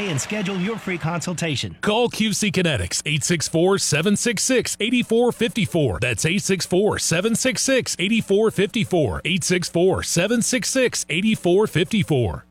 and schedule your free consultation. Call QC Kinetics, 864-766-8454. That's 864-766-8454. 864-766-8454.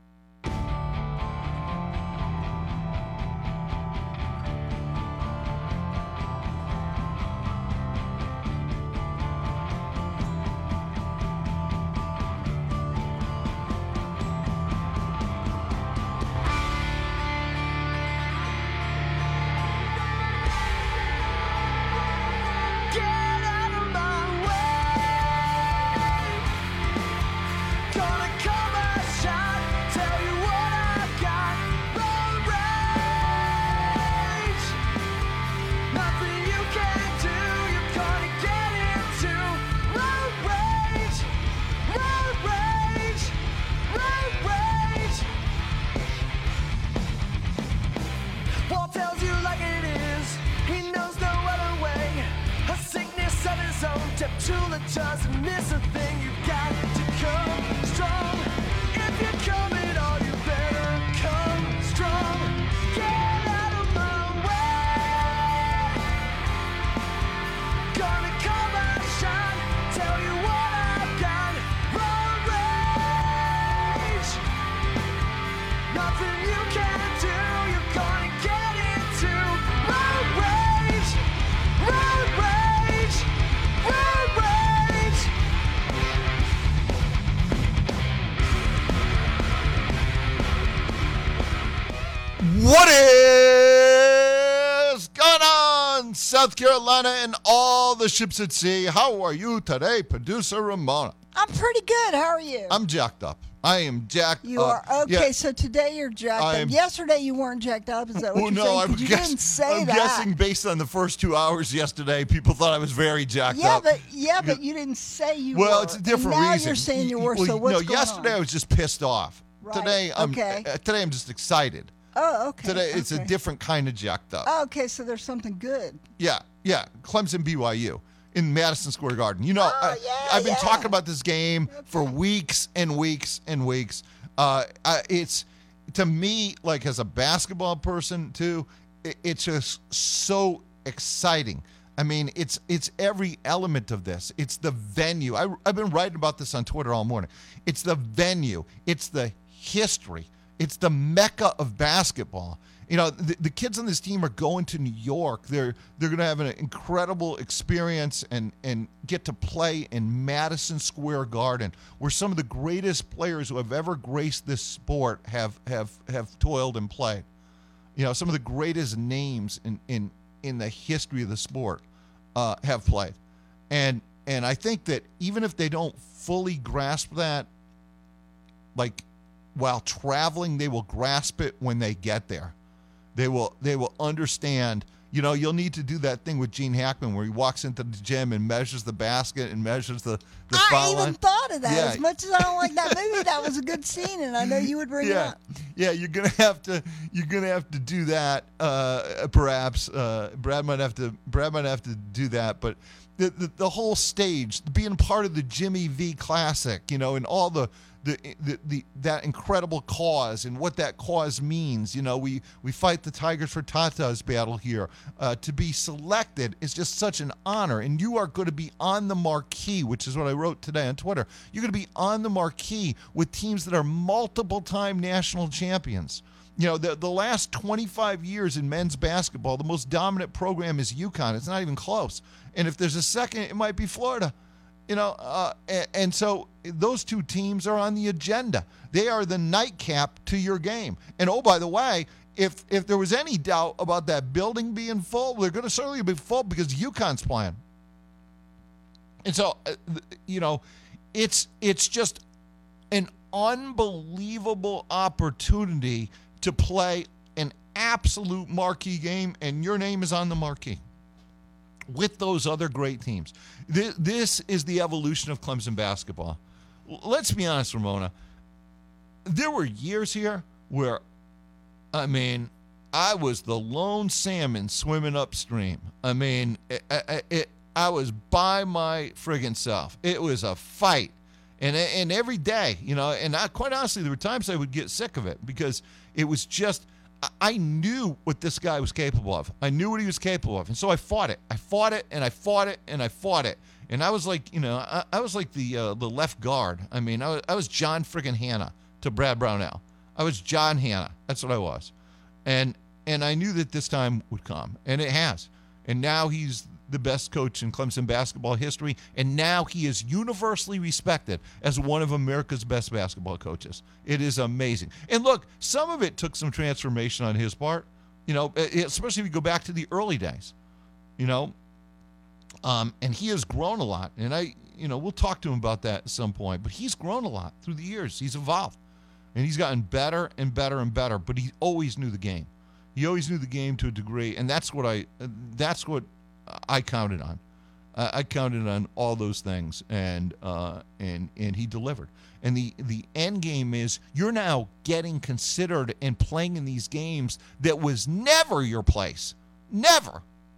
What is going on, South Carolina and all the ships at sea? How are you today, producer Ramona? I'm pretty good. How are you? I'm jacked up. I am jacked you up. are? Okay, so today you're jacked up. Yesterday you weren't jacked up. Is that what you're saying? You didn't say I'm that. guessing based on the first 2 hours yesterday, people thought I was very jacked up. But you didn't say you were. Well, it's a different and now reason. You're saying you were, so what's going yesterday on? I was just pissed off. Right. Today I'm just excited. Oh, okay. Today it's a different kind of jacked up. Oh, okay, so there's something good. Yeah. Clemson BYU in Madison Square Garden. You know, I've been talking about this game for weeks and weeks and weeks. It's, to me, like as a basketball person too, it's just so exciting. I mean, it's every element of this. It's the venue. I've been writing about this on Twitter all morning. It's the venue. It's the history. It's the mecca of basketball. You know, the kids on this team are going to New York. They're going to have an incredible experience and get to play in Madison Square Garden, where some of the greatest players who have ever graced this sport have toiled and played. You know, some of the greatest names in the history of the sport have played. And I think that even if they don't fully grasp that, like, while traveling, they will grasp it when they get there. They will understand. You know, you'll need to do that thing with Gene Hackman where he walks into the gym and measures the basket and measures the foul line. I even thought of that. Yeah. As much as I don't like that movie, that was a good scene, and I know you would bring it up. Yeah, you're gonna have to do that. Perhaps Brad might have to do that, but the whole stage, being part of the Jimmy V Classic, you know, and all that incredible cause and what that cause means. You know, we fight the Tigers for Tata's battle here. To be selected is just such an honor, and you are going to be on the marquee, which is what I wrote today on Twitter. You're going to be on the marquee with teams that are multiple-time national champions. You know, the last 25 years in men's basketball, the most dominant program is UConn. It's not even close. And if there's a second, it might be Florida. You know, and so those two teams are on the agenda. They are the nightcap to your game. And, oh, by the way, if there was any doubt about that building being full, they're going to certainly be full because UConn's playing. And so, you know, it's just an unbelievable opportunity to play an absolute marquee game, and your name is on the marquee with those other great teams. This is the evolution of Clemson basketball. Let's be honest, Ramona. There were years here where, I mean, I was the lone salmon swimming upstream. I mean, I was by my friggin' self. It was a fight. And every day, you know, and quite honestly, there were times I would get sick of it because it was just, I knew what this guy was capable of. I knew what he was capable of. And so I fought it. I fought it, and I fought it, and I fought it. And I was like, I was like the left guard. I mean, I was John friggin' Hanna to Brad Brownell. I was John Hanna. That's what I was. And I knew that this time would come, and it has. And now he's the best coach in Clemson basketball history, and now he is universally respected as one of America's best basketball coaches. It is amazing. And look, some of it took some transformation on his part, especially if you go back to the early days, and he has grown a lot. And we'll talk to him about that at some point, but he's grown a lot through the years. He's evolved, and he's gotten better and better and better, but he always knew the game. He always knew the game to a degree, and that's what I counted on. I counted on all those things, and he delivered. And the end game is you're now getting considered and playing in these games that was never your place. Never.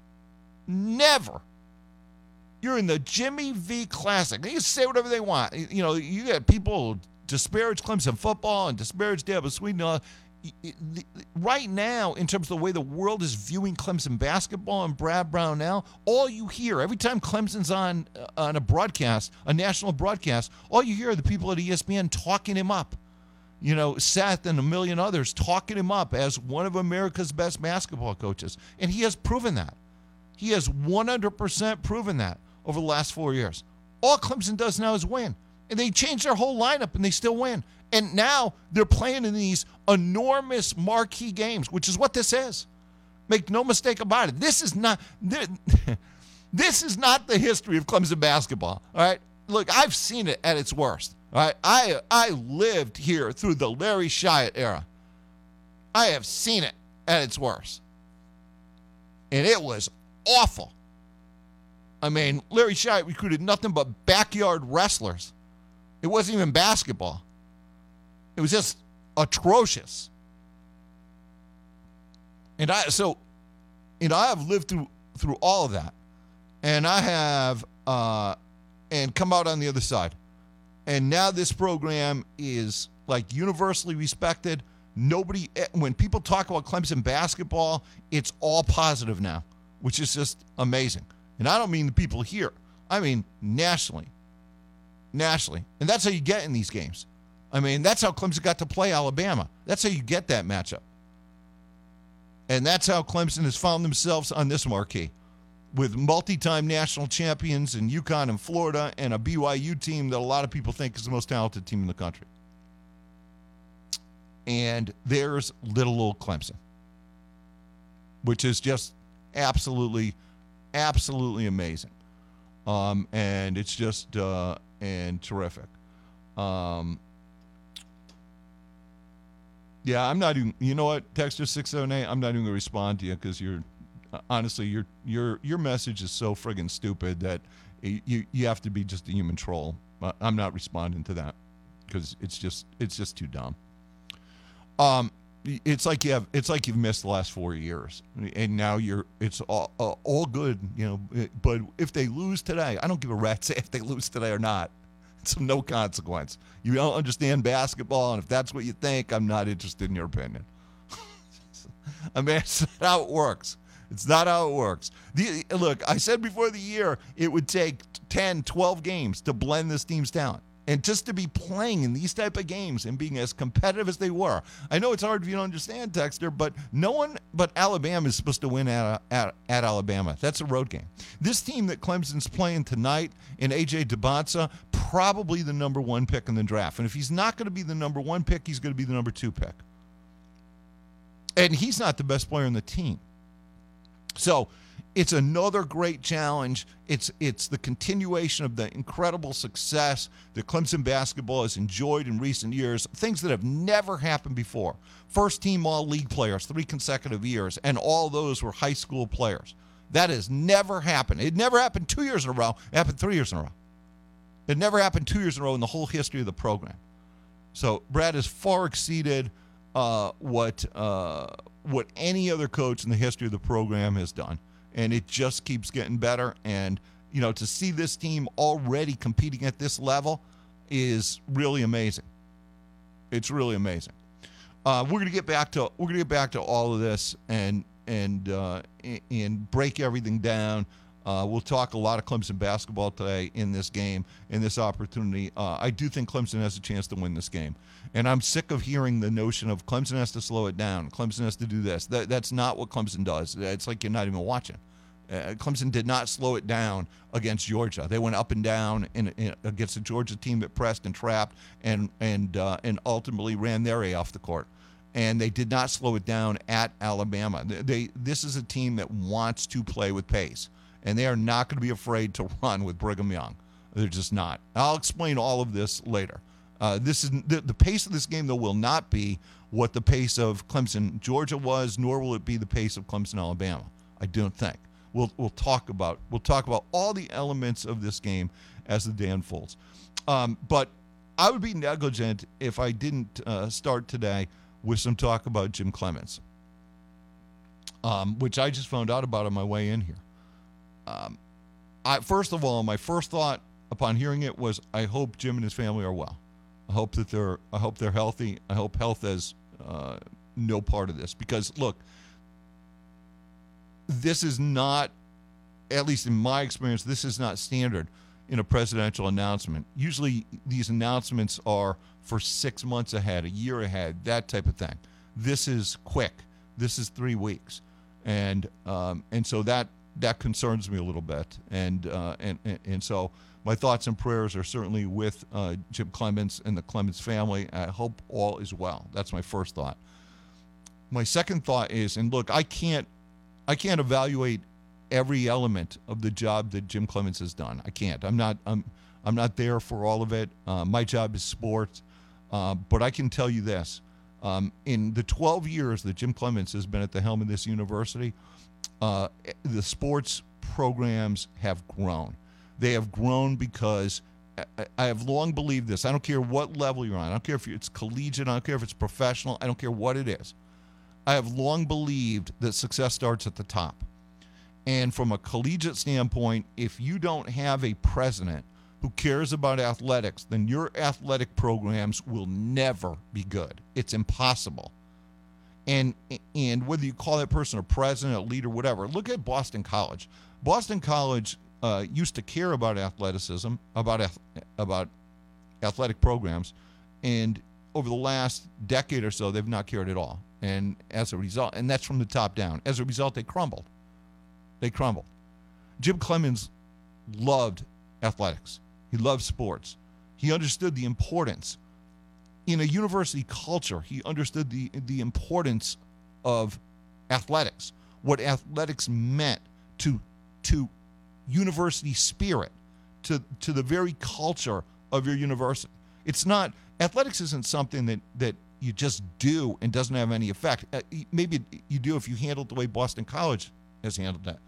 You're in the Jimmy V Classic. They can say whatever they want. You got people disparage Clemson football and disparage Dabo Swinney. Right now, in terms of the way the world is viewing Clemson basketball and Brad Brownell, all you hear every time Clemson's on a broadcast, a national broadcast, all you hear are the people at ESPN talking him up. Seth and a million others talking him up as one of America's best basketball coaches. And he has proven that. He has 100% proven that over the last 4 years. All Clemson does now is win. And they changed their whole lineup, and they still win. And now they're playing in these enormous marquee games, which is what this is. Make no mistake about it. This is not the history of Clemson basketball. All right, look, I've seen it at its worst. All right, I lived here through the Larry Shyatt era. I have seen it at its worst, and it was awful. I mean, Larry Shyatt recruited nothing but backyard wrestlers. It wasn't even basketball. It was just atrocious. And I have lived through all of that. And I have and come out on the other side. And now this program is like universally respected. When people talk about Clemson basketball, it's all positive now, which is just amazing. And I don't mean the people here. I mean nationally. And that's how you get in these games. I mean, that's how Clemson got to play Alabama. That's how you get that matchup. And that's how Clemson has found themselves on this marquee with multi-time national champions in UConn and Florida and a BYU team that a lot of people think is the most talented team in the country. And there's little old Clemson, which is just absolutely amazing. And it's just and terrific. Yeah, I'm not even. You know what, Texter 678, I'm not even gonna respond to you because honestly, your message is so friggin' stupid that you have to be just a human troll. I'm not responding to that because it's just too dumb. It's like you've missed the last 4 years, and now it's all good, But if they lose today, I don't give a rat's if they lose today or not. It's of no consequence. You don't understand basketball, and if that's what you think, I'm not interested in your opinion. I mean, it's not how it works. It's not how it works. Look, I said before the year it would take 10, 12 games to blend this team's talent. And just to be playing in these type of games and being as competitive as they were. I know it's hard if you don't understand, Texter, but no one but Alabama is supposed to win at Alabama. That's a road game. This team that Clemson's playing tonight in A.J. Dubonsa, probably the number 1 pick in the draft. And if he's not going to be the number 1 pick, he's going to be the number 2 pick. And he's not the best player on the team. So it's another great challenge. It's the continuation of the incredible success that Clemson basketball has enjoyed in recent years, things that have never happened before. First-team all-league players 3 consecutive years, and all those were high school players. That has never happened. It never happened 2 years in a row. It happened 3 years in a row. It never happened 2 years in a row in the whole history of the program. So Brad has far exceeded what any other coach in the history of the program has done. And it just keeps getting better. And, to see this team already competing at this level is really amazing. It's really amazing. We're gonna get back to all of this and break everything down. We'll talk a lot of Clemson basketball today in this game, in this opportunity. I do think Clemson has a chance to win this game. And I'm sick of hearing the notion of Clemson has to slow it down. Clemson has to do this. That's not what Clemson does. It's like you're not even watching. Clemson did not slow it down against Georgia. They went up and down against a Georgia team that pressed and trapped and ultimately ran their A off the court. And they did not slow it down at Alabama. This is a team that wants to play with pace. And they are not going to be afraid to run with Brigham Young. They're just not. I'll explain all of this later. This is the pace of this game, though, will not be what the pace of Clemson Georgia was, nor will it be the pace of Clemson Alabama. I don't think. We'll talk about all the elements of this game as the day unfolds. But I would be negligent if I didn't start today with some talk about Jim Clemens, which I just found out about on my way in here. First of all, my first thought upon hearing it was, I hope Jim and his family are well. I hope they're healthy. I hope health has no part of this, because look, this is not, at least in my experience, this is not standard in a presidential announcement. Usually these announcements are for 6 months ahead, a year ahead, that type of thing. This is quick. This is 3 weeks, and so that concerns me a little bit, and so my thoughts and prayers are certainly with Jim Clemens and the Clemens family. I hope all is well. That's my first thought. My second thought is, and look, I can't evaluate every element of the job that Jim Clemens has done. I can't. I'm not there for all of it. My job is sports, but I can tell you this: in the 12 years that Jim Clemens has been at the helm of this university, the sports programs have grown. They have grown because I have long believed this. I don't care what level you're on. I don't care if it's collegiate. I don't care if it's professional. I don't care what it is. I have long believed that success starts at the top. And from a collegiate standpoint, if you don't have a president who cares about athletics, then your athletic programs will never be good. It's impossible. And whether you call that person a president, a leader, whatever, look at Boston College. Boston College used to care about athleticism, about athletic programs, and over the last decade or so, they've not cared at all. And as a result, and that's from the top down, as a result, they crumbled. They crumbled. Jim Clemens loved athletics. He loved sports. He understood the importance. In a university culture, he understood the importance of athletics, what athletics meant to university spirit, to the very culture of your university. It's not, athletics isn't something that you just do and doesn't have any effect. Maybe you do if you handle it the way Boston College has handled that.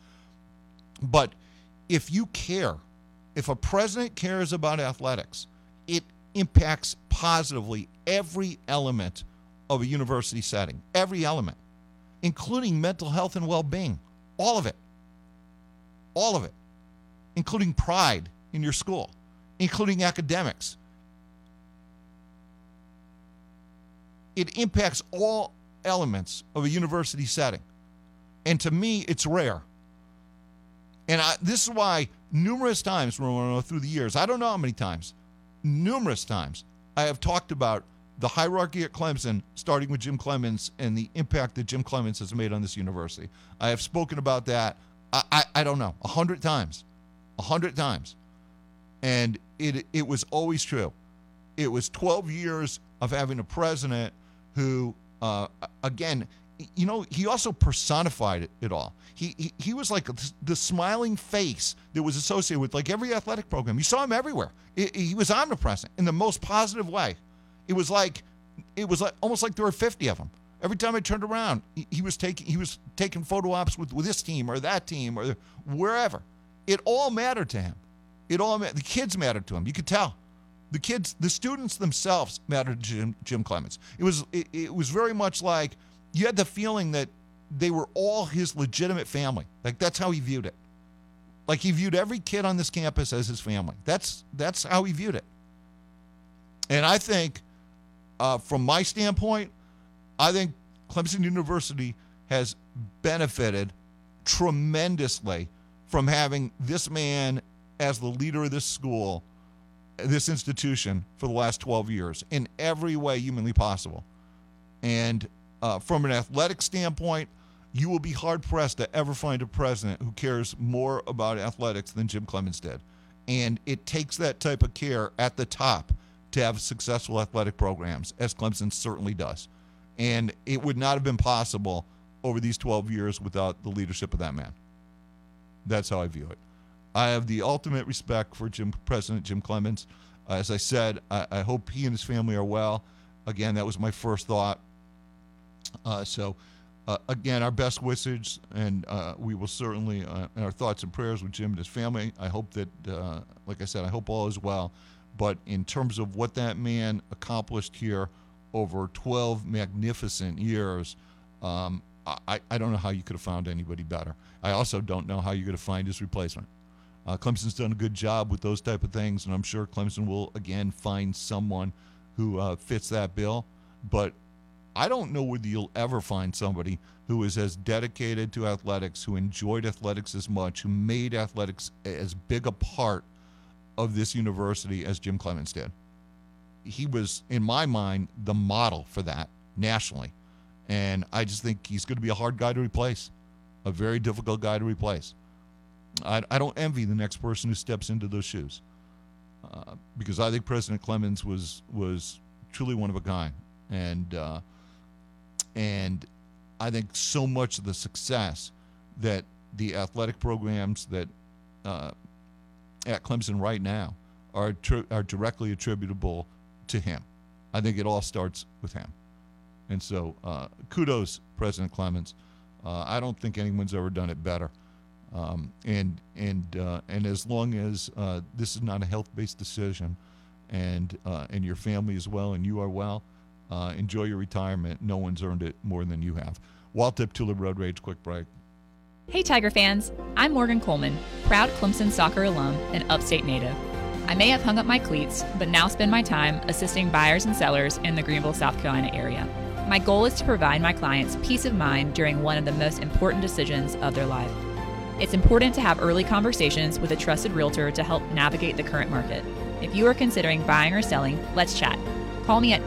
But if you care, if a president cares about athletics, it impacts positively every element of a university setting, every element, including mental health and well-being, all of it, including pride in your school, including academics. It impacts all elements of a university setting. And to me, it's rare. And this is why numerous times through the years, I don't know how many times, numerous times, I have talked about the hierarchy at Clemson, starting with Jim Clemens and the impact that Jim Clemens has made on this university. I have spoken about that, I don't know, 100 times. 100 times. And it was always true. It was 12 years of having a president who, again, you know, he also personified it all. He was like the smiling face that was associated with like every athletic program. You saw him everywhere. He was omnipresent in the most positive way. It was like almost like there were 50 of them. Every time I turned around, he was taking photo ops with this team or that team or wherever. It all mattered to him. The kids mattered to him. You could tell. The students themselves mattered to Jim Clemens. It was very much like you had the feeling that they were all his legitimate family. Like that's how he viewed it. Like he viewed every kid on this campus as his family. That's how he viewed it. And I think, from my standpoint, I think Clemson University has benefited tremendously from having this man as the leader of this school, this institution, for the last 12 years in every way humanly possible. And from an athletic standpoint, you will be hard-pressed to ever find a president who cares more about athletics than Jim Clemens did. And it takes that type of care at the top to have successful athletic programs, as Clemson certainly does. And it would not have been possible over these 12 years without the leadership of that man. That's how I view it. I have the ultimate respect for President Jim Clemens. As I said, I hope he and his family are well. Again, that was my first thought. Again, our best wishes, and we will certainly, in our thoughts and prayers with Jim and his family. I hope that, like I said, I hope all is well. But in terms of what that man accomplished here over 12 magnificent years, I don't know how you could have found anybody better. I also don't know how you're going to find his replacement. Clemson's done a good job with those type of things, and I'm sure Clemson will, again, find someone who fits that bill. But I don't know whether you'll ever find somebody who is as dedicated to athletics, who enjoyed athletics as much, who made athletics as big a part of this university as Jim Clemens did. He was, in my mind, the model for that nationally. And I just think he's going to be a hard guy to replace, a very difficult guy to replace. I don't envy the next person who steps into those shoes, because I think President Clemens was truly one of a kind. And I think so much of the success that the athletic programs that at Clemson right now are directly attributable to him. I think it all starts with him. And so kudos, President Clemens. I don't think anyone's ever done it better. And as long as this is not a health-based decision, and your family is well and you are well, enjoy your retirement. No one's earned it more than you have. Walt Tulip Road Rage, quick break. Hey Tiger fans, I'm Morgan Coleman, proud Clemson soccer alum and upstate native. I may have hung up my cleats, but now spend my time assisting buyers and sellers in the Greenville, South Carolina area. My goal is to provide my clients peace of mind during one of the most important decisions of their life. It's important to have early conversations with a trusted realtor to help navigate the current market. If you are considering buying or selling, let's chat. Call me at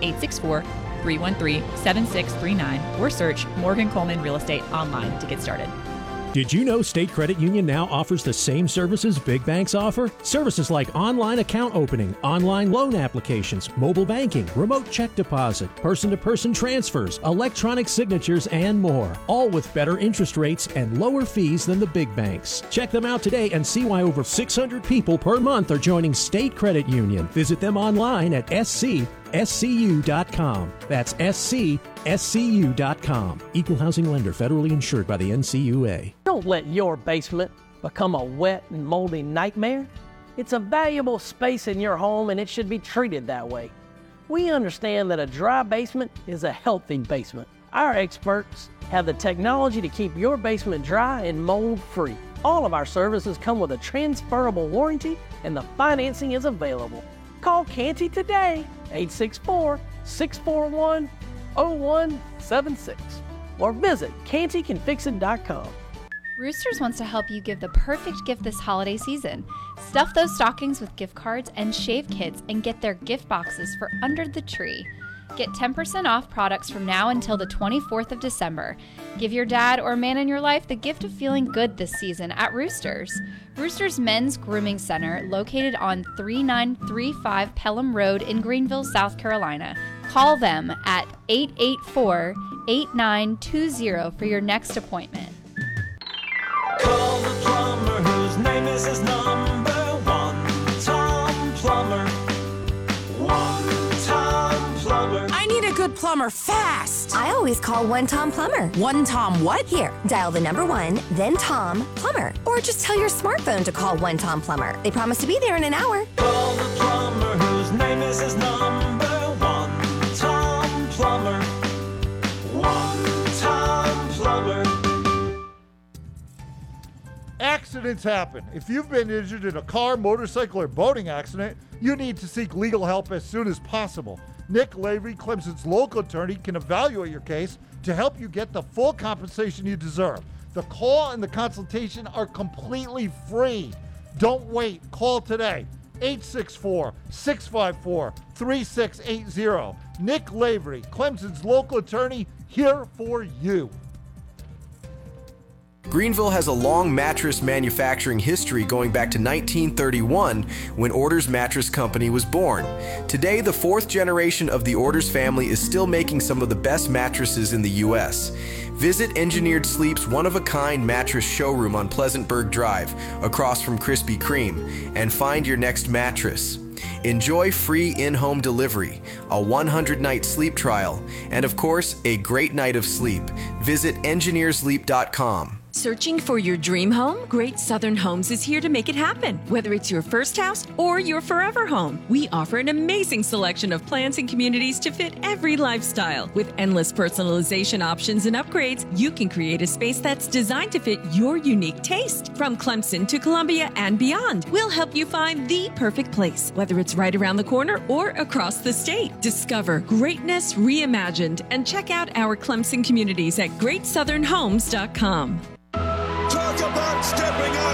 864-313-7639 or search Morgan Coleman Real Estate online to get started. Did you know State Credit Union now offers the same services big banks offer? Services like online account opening, online loan applications, mobile banking, remote check deposit, person-to-person transfers, electronic signatures, and more. All with better interest rates and lower fees than the big banks. Check them out today and see why over 600 people per month are joining State Credit Union. Visit them online at SCU.com. That's SCSCU.com. Equal housing lender, federally insured by the NCUA. Don't let your basement become a wet and moldy nightmare. It's a valuable space in your home and it should be treated that way. We understand that a dry basement is a healthy basement. Our experts have the technology to keep your basement dry and mold-free. All of our services come with a transferable warranty and the financing is available. Call Canty today, 864-641-0176, or visit cantycanfixit.com. Roosters wants to help you give the perfect gift this holiday season. Stuff those stockings with gift cards and shave kits and get their gift boxes for under the tree. Get 10% off products from now until the 24th of December. Give your dad or man in your life the gift of feeling good this season at Roosters. Roosters Men's Grooming Center, located on 3935 Pelham Road in Greenville, South Carolina. Call them at 884-8920 for your next appointment. Call the plumber whose name is his number one, Tom Plumber. One Tom Plumber. I need a good plumber fast. I always call One Tom Plumber. One Tom what? Here, dial the number 1, then Tom Plumber. Or just tell your smartphone to call One Tom Plumber. They promise to be there in an hour. Call the plumber whose name is his number one, Tom Plumber. One Tom Plumber. Accidents happen. If you've been injured in a car, motorcycle, or boating accident, you need to seek legal help as soon as possible. Nick Lavery, Clemson's local attorney, can evaluate your case to help you get the full compensation you deserve. The call and the consultation are completely free. Don't wait. Call today. 864-654-3680. Nick Lavery, Clemson's local attorney, here for you. Greenville has a long mattress manufacturing history going back to 1931 when Orders Mattress Company was born. Today, the fourth generation of the Orders family is still making some of the best mattresses in the U.S. Visit Engineered Sleep's one-of-a-kind mattress showroom on Pleasantburg Drive, across from Krispy Kreme, and find your next mattress. Enjoy free in-home delivery, a 100-night sleep trial, and of course, a great night of sleep. Visit engineersleep.com. Searching for your dream home? Great Southern Homes is here to make it happen. Whether it's your first house or your forever home, we offer an amazing selection of plans and communities to fit every lifestyle. With endless personalization options and upgrades, you can create a space that's designed to fit your unique taste. From Clemson to Columbia and beyond, we'll help you find the perfect place, whether it's right around the corner or across the state. Discover greatness reimagined and check out our Clemson communities at greatsouthernhomes.com. Talk about stepping up.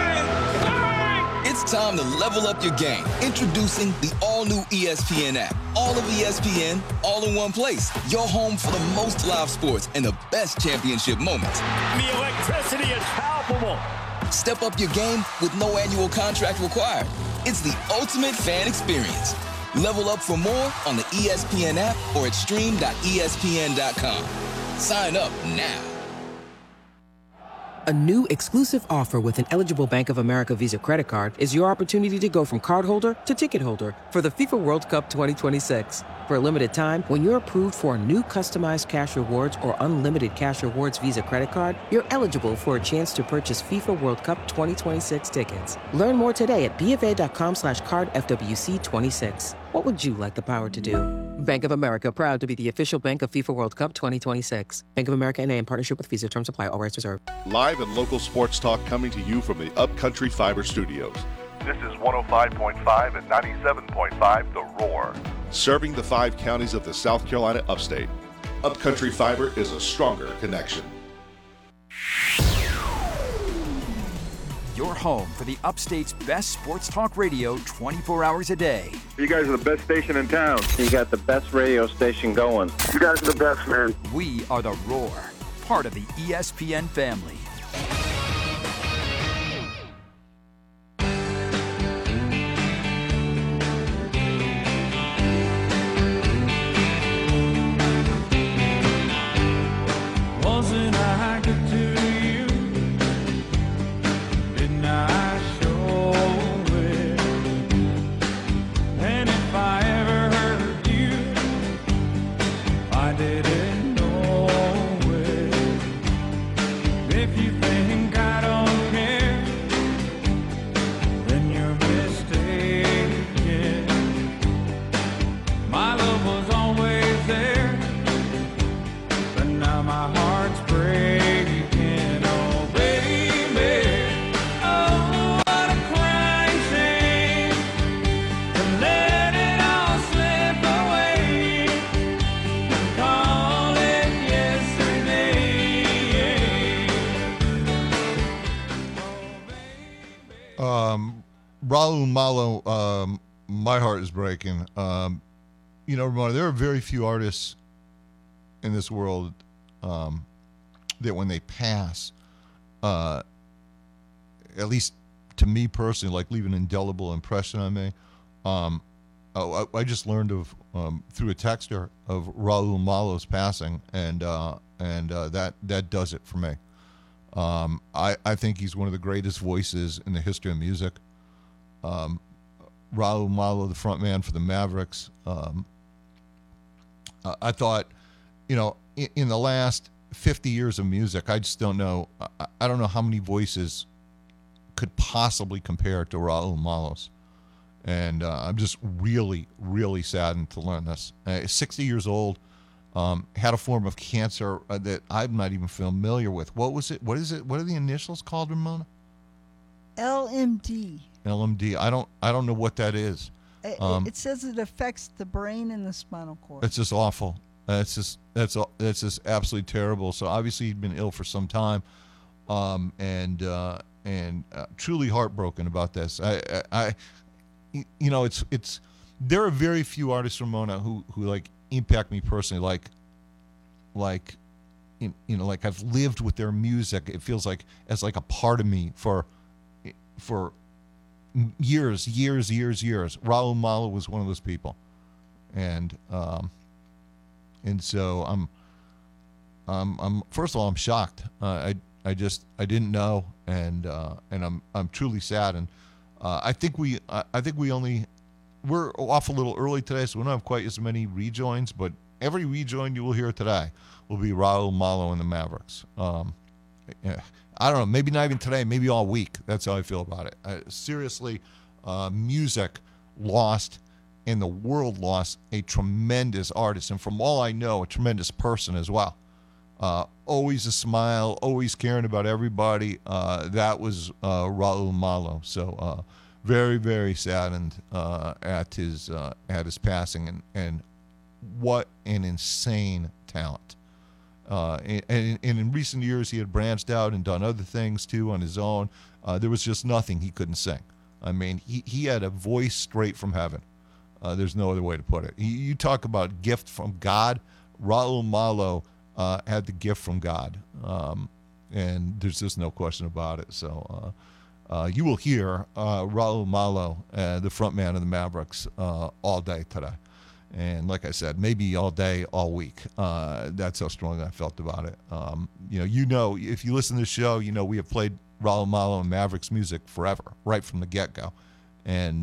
It's time to level up your game. Introducing the all-new ESPN app. All of ESPN, all in one place. Your home for the most live sports and the best championship moments. The electricity is palpable. Step up your game with no annual contract required. It's the ultimate fan experience. Level up for more on the ESPN app or at stream.espn.com. Sign up now. A new exclusive offer with an eligible Bank of America Visa credit card is your opportunity to go from cardholder to ticket holder for the FIFA World Cup 2026. For a limited time, when you're approved for a new customized cash rewards or unlimited cash rewards Visa credit card, you're eligible for a chance to purchase FIFA World Cup 2026 tickets. Learn more today at BofA.com/cardFWC26. What would you like the power to do? Bank of America, proud to be the official bank of FIFA World Cup 2026. Bank of America N.A. in partnership with Visa. Terms apply. All rights reserved. Live and local sports talk coming to you from the Upcountry Fiber Studios. This is 105.5 and 97.5 The Roar. Serving the 5 counties of the South Carolina upstate. Upcountry Fiber is a stronger connection. Your home for the upstate's best sports talk radio 24 hours a day. You guys are the best station in town. You got the best radio station going. You guys are the best, man. We are The Roar, part of the ESPN family. Wasn't I good to you? Didn't I show it? And if I ever hurt you, I didn't know it. If you think I don't care, then you're mistaken. My love was always there, but now my heart's breaking. Oh, baby, oh, what a crying shame to let it all slip away and call it yesterday. Raul Malo, My Heart is Breaking. You know, Ramona, there are very few artists in this world that when they pass, at least to me personally, like leave an indelible impression on me. I just learned of through a texter of Raul Malo's passing, and that does it for me. I think he's one of the greatest voices in the history of music. Raul Malo, the front man for the Mavericks. I thought, you know, in the last 50 years of music, I just don't know. I don't know how many voices could possibly compare to Raul Malo's. And I'm just really, really saddened to learn this. 60 years old, had a form of cancer that I'm not even familiar with. What was it? What is it? What are the initials called, Ramona? LMD. LMD. I don't know what that is. It says it affects the brain and the spinal cord. It's just awful. That's just absolutely terrible. So obviously he'd been ill for some time, and truly heartbroken about this. It's there are very few artists, Ramona, who like impact me personally. Like I've lived with their music. It feels like as like a part of me for years. Raul Malo was one of those people, and so I'm first of all I'm shocked. I didn't know, and I'm truly sad, and I think we're off a little early today, so we don't have quite as many rejoins, but every rejoin you will hear today will be Raul Malo and the Mavericks. I don't know, maybe not even today, maybe all week. That's how I feel about it. Seriously, music lost, and the world lost a tremendous artist, and from all I know, a tremendous person as well. Always a smile, always caring about everybody. That was Raul Malo. So very, very saddened at his passing, and what an insane talent. And in recent years, he had branched out and done other things too on his own. There was just nothing he couldn't sing. I mean, he had a voice straight from heaven. There's no other way to put it. You talk about gift from God. Raul Malo had the gift from God, and there's just no question about it. So you will hear Raul Malo, the front man of the Mavericks, all day today. And like I said, maybe all day, all week. That's how strong I felt about it. If you listen to the show, we have played Raul Malo and Mavericks music forever, right from the get-go. And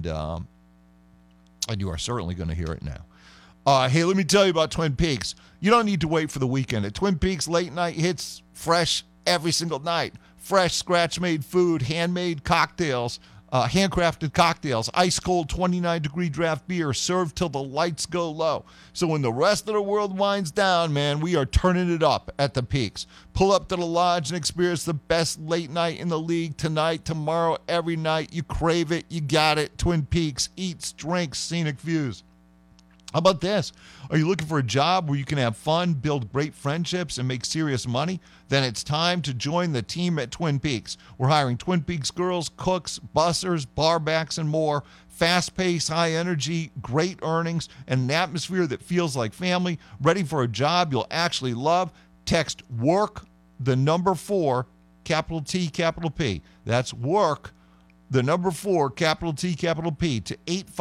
you are certainly going to hear it now. Hey, let me tell you about Twin Peaks. You don't need to wait for the weekend. At Twin Peaks, late night hits fresh every single night. Fresh, scratch-made food, handmade cocktails, handcrafted cocktails, ice-cold 29-degree draft beer served till the lights go low. So when the rest of the world winds down, man, we are turning it up at the Peaks. Pull up to the lodge and experience the best late night in the league tonight, tomorrow, every night. You crave it, you got it. Twin Peaks, eats, drinks, scenic views. How about this? Are you looking for a job where you can have fun, build great friendships, and make serious money? Then it's time to join the team at Twin Peaks. We're hiring Twin Peaks girls, cooks, bussers, barbacks, and more. Fast-paced, high energy, great earnings, and an atmosphere that feels like family. Ready for a job you'll actually love? Text WORK, the number 4, capital T, capital P. That's WORK, the number 4, capital T, capital P, to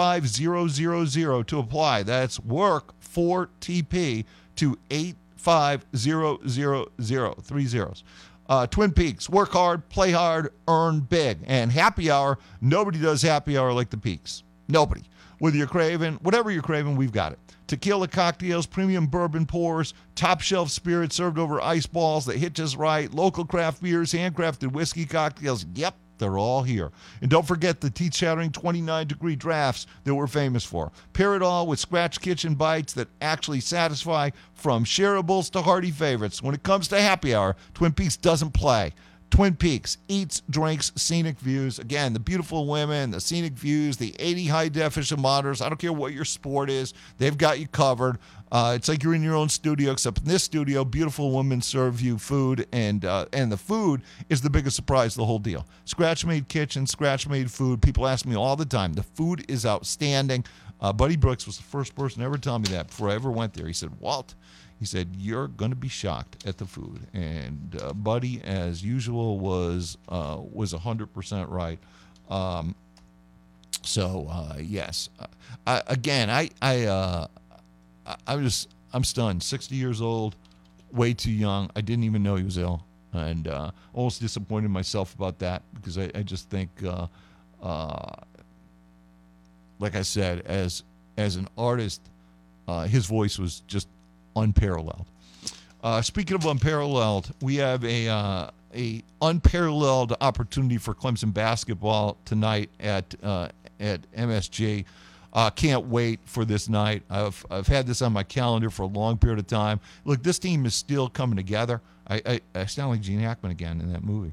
85000 to apply. That's WORK, 4TP, to 85000, 3 zeros. Twin Peaks, work hard, play hard, earn big. And happy hour, nobody does happy hour like the Peaks. Nobody. Whether you're craving, whatever you're craving, we've got it. Tequila cocktails, premium bourbon pours, top shelf spirits served over ice balls that hit just right, local craft beers, handcrafted whiskey cocktails. Yep. They're all here. And don't forget the teeth-shattering 29-degree drafts that we're famous for. Pair it all with scratch kitchen bites that actually satisfy, from shareables to hearty favorites. When it comes to happy hour, Twin Peaks doesn't play. Twin Peaks, eats, drinks, scenic views. Again, the beautiful women, the scenic views, the 80 high-definition monitors. I don't care what your sport is. They've got you covered. It's like you're in your own studio, except in this studio, beautiful women serve you food, and the food is the biggest surprise of the whole deal. Scratch-made kitchen, scratch-made food. People ask me all the time. The food is outstanding. Buddy Brooks was the first person to ever tell me that before I ever went there. He said, Walt, he said, you're going to be shocked at the food. And Buddy, as usual, was 100% right. Yes. I'm stunned. 60 years old, way too young. I didn't even know he was ill, and almost disappointed myself about that, because I just think, like I said, as an artist, his voice was just unparalleled. Speaking of unparalleled, we have a unparalleled opportunity for Clemson basketball tonight at MSG. Can't wait for this night. I've had this on my calendar for a long period of time. Look, this team is still coming together. I sound like Gene Hackman again in that movie.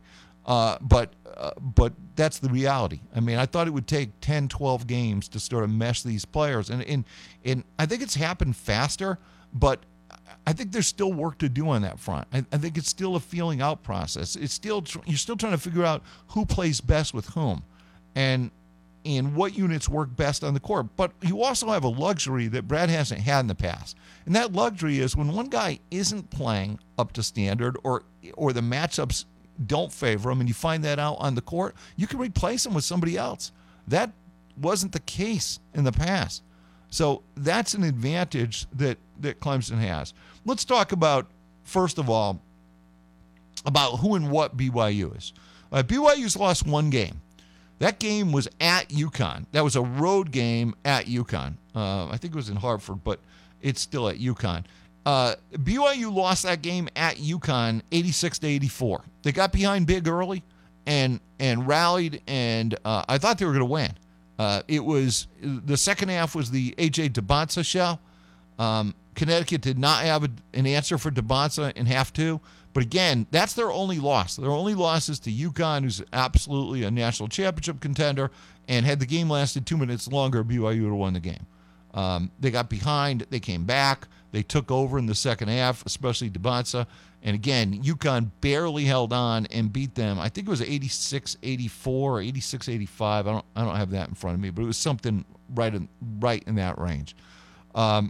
But that's the reality. I mean, I thought it would take 10, 12 games to sort of mesh these players. And I think it's happened faster, but I think there's still work to do on that front. I think it's still a feeling out process. It's still you're still trying to figure out who plays best with whom and what units work best on the court. But you also have a luxury that Brad hasn't had in the past. And that luxury is when one guy isn't playing up to standard or the matchups don't favor him and you find that out on the court, you can replace him with somebody else. That wasn't the case in the past. So that's an advantage that Clemson has. Let's talk about, first of all, about who and what BYU is. BYU's lost one game. That game was at UConn. That was a road game at UConn. I think it was in Hartford, but it's still at UConn. BYU lost that game at UConn 86-84. They got behind big early and rallied, and I thought they were going to win. It was the second half was the A.J. Debonsa show. Connecticut did not have an answer for Debonsa in half two. But again, that's their only loss. Their only loss is to UConn, who's absolutely a national championship contender. And had the game lasted 2 minutes longer, BYU would have won the game. They got behind. They came back. They took over in the second half, especially Debonsa. And again, UConn barely held on and beat them. I think it was 86-84 or 86-85. I don't have that in front of me, but it was something right in that range. And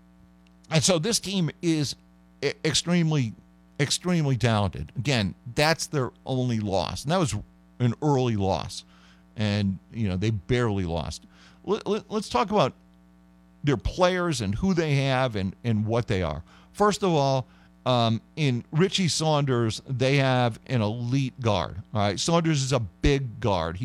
so this team is extremely talented. Again, that's their only loss. And that was an early loss. And, they barely lost. Let's talk about their players and who they have and what they are. First of all, in Richie Saunders, they have an elite guard. All right, Saunders is a big guard.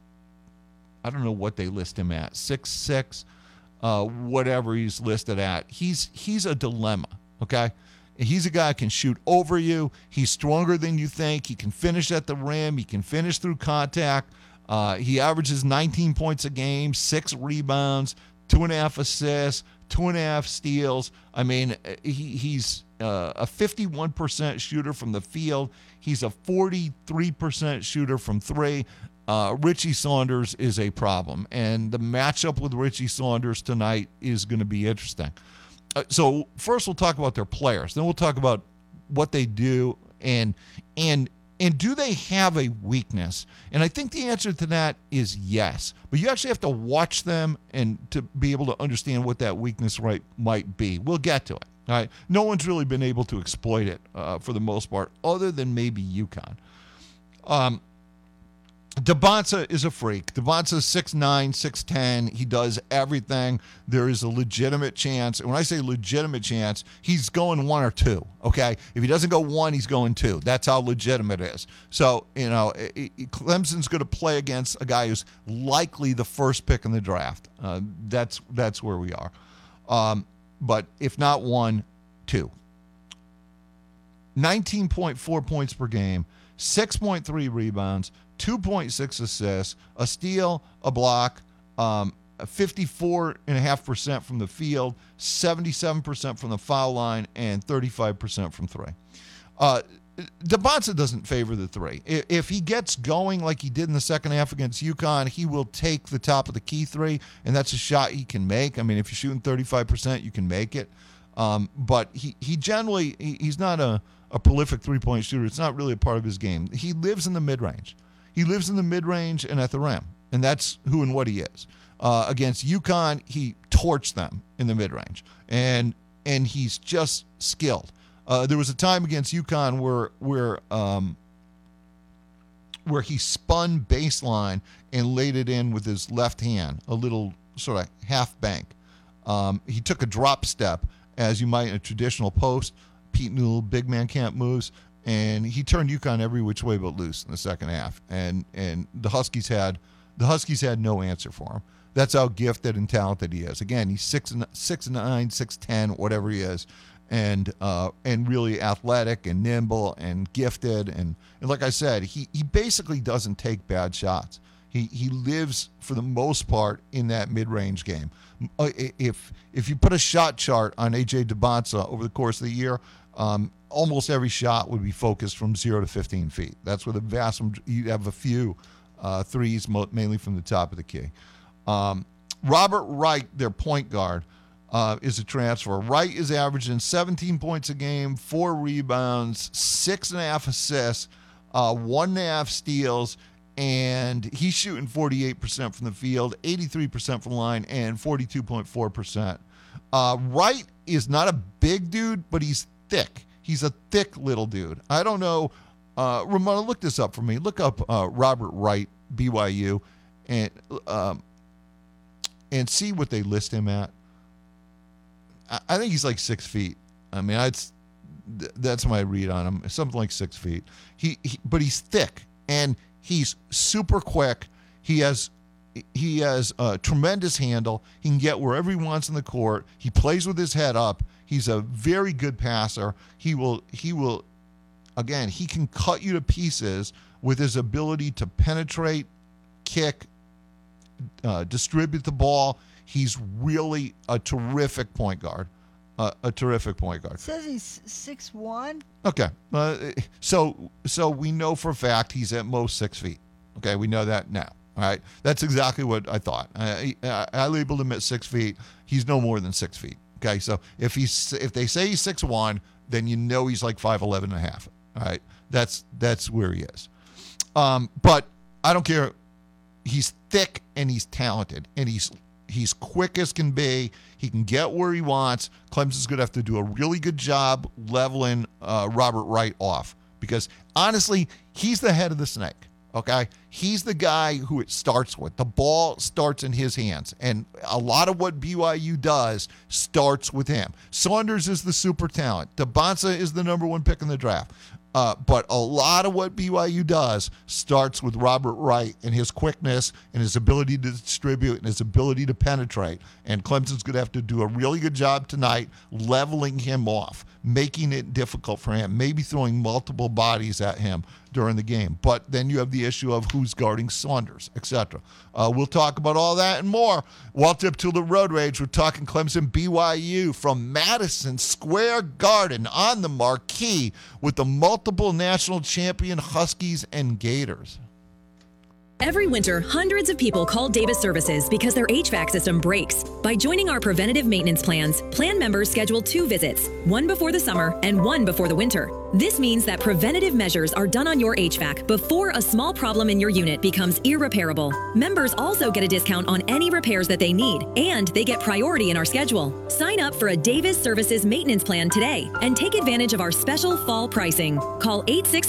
I don't know what they list him at, 6'6", whatever he's listed at. He's a dilemma, okay? He's a guy who can shoot over you. He's stronger than you think. He can finish at the rim. He can finish through contact. He averages 19 points a game, 6 rebounds, 2.5 assists, 2.5 steals. I mean, he's a 51% shooter from the field. He's a 43% shooter from three. Richie Saunders is a problem, and the matchup with Richie Saunders tonight is going to be interesting. So first we'll talk about their players. Then we'll talk about what they do and do they have a weakness? And I think the answer to that is yes. But you actually have to watch them and to be able to understand what that weakness might be. We'll get to it. All right. No one's really been able to exploit it for the most part, other than maybe UConn. Debonsa is a freak. Debonsa's 6'9", 6'10". He does everything. There is a legitimate chance. And when I say legitimate chance, he's going 1 or 2, okay? If he doesn't go 1, he's going 2. That's how legitimate it is. So, Clemson's going to play against a guy who's likely the first pick in the draft. That's where we are. But if not 1, 2. 19.4 points per game, 6.3 rebounds, 2.6 assists, a steal, a block, 54.5% from the field, 77% from the foul line, and 35% from three. Debonsa doesn't favor the three. If he gets going like he did in the second half against UConn, he will take the top of the key three, and that's a shot he can make. I mean, if you're shooting 35%, you can make it. But he generally, he's not a prolific three-point shooter. It's not really a part of his game. He lives in the mid-range. He lives in the mid-range and at the rim, and that's who and what he is. Against UConn, he torched them in the mid-range, and he's just skilled. There was a time against UConn where he spun baseline and laid it in with his left hand, a little sort of half bank. He took a drop step, as you might in a traditional post. Pete Newell, big man can't moves. And he turned UConn every which way but loose in the second half, and the Huskies had no answer for him. That's how gifted and talented he is. Again, he's 6'9", 6'10", whatever he is, and really athletic and nimble and gifted, and like I said, he basically doesn't take bad shots. He lives for the most part in that mid-range game. If you put a shot chart on A.J. Debonsa over the course of the year, Almost every shot would be focused from 0 to 15 feet. That's where the vast, you have a few threes, mainly from the top of the key. Robert Wright, their point guard, is a transfer. Wright is averaging 17 points a game, 4 rebounds, 6.5 assists, 1.5 steals, and he's shooting 48% from the field, 83% from the line, and 42.4%. Wright is not a big dude, but he's thick. He's a thick little dude. I don't know. Ramona, look this up for me. Look up Robert Wright, BYU, and see what they list him at. I think he's like 6 feet. I mean, that's my read on him. Something like 6 feet. But he's thick and he's super quick. He has a tremendous handle. He can get wherever he wants in the court. He plays with his head up. He's a very good passer. He can cut you to pieces with his ability to penetrate, kick, distribute the ball. He's really a terrific point guard. It says he's 6'1". Okay. So we know for a fact he's at most 6 feet. Okay, we know that now. All right. That's exactly what I thought. I labeled him at 6 feet. He's no more than 6 feet. Okay, so if they say he's 6'1", then you know he's like 5'11 and a half. All right. That's where he is. But I don't care. He's thick and he's talented and he's quick as can be. He can get where he wants. Clemson's going to have to do a really good job leveling Robert Wright off because, honestly, he's the head of the snake, okay? He's the guy who it starts with. The ball starts in his hands, and a lot of what BYU does starts with him. Saunders is the super talent. DeBonsa is the number 1 pick in the draft. But a lot of what BYU does starts with Robert Wright and his quickness and his ability to distribute and his ability to penetrate. And Clemson's going to have to do a really good job tonight leveling him off, making it difficult for him, maybe throwing multiple bodies at him during the game. But then you have the issue of who's guarding Saunders, etc. We'll talk about all that and more. Walt Diptula Road Rage. We're talking Clemson BYU from Madison Square Garden on the marquee with the multiple national champion Huskies and Gators. Every winter, hundreds of people call Davis Services because their HVAC system breaks. By joining our preventative maintenance plans, plan members schedule 2 visits, one before the summer and one before the winter. This means that preventative measures are done on your HVAC before a small problem in your unit becomes irreparable. Members also get a discount on any repairs that they need, and they get priority in our schedule. Sign up for a Davis Services maintenance plan today and take advantage of our special fall pricing. Call